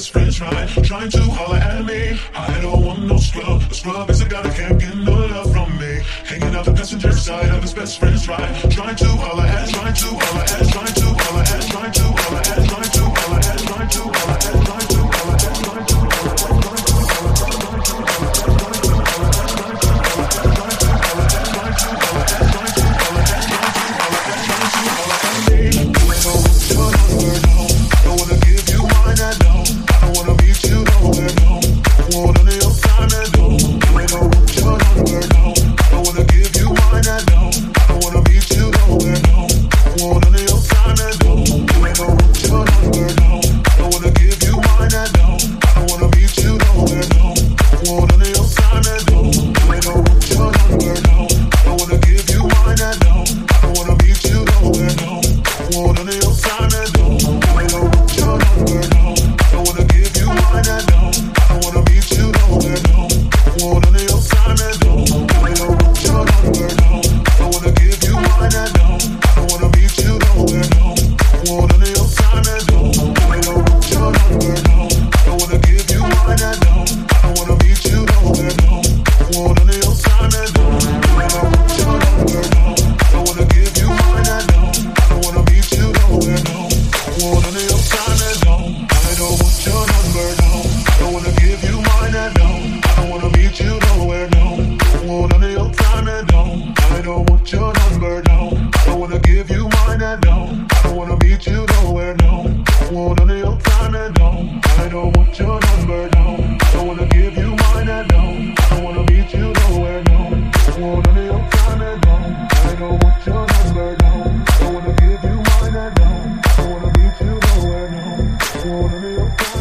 best friends right, trying to holler at me. I don't want no scrub. A scrub is a guy that can't get no love from me. Hanging out the passenger side of his best friend's ride, trying to holler at, trying to holler at, trying to holler at, trying to holler at, trying to holler at, trying to holler at, trying to holler at, trying to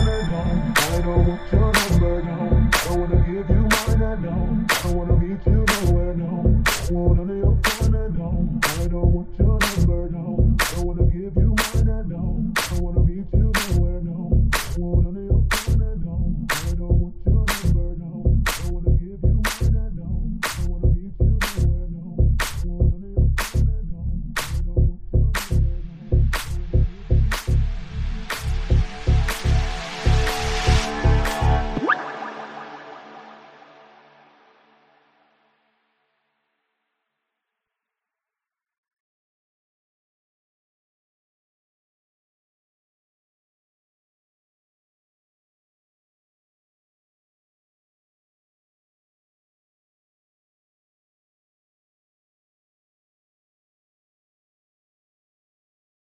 I wanna meet you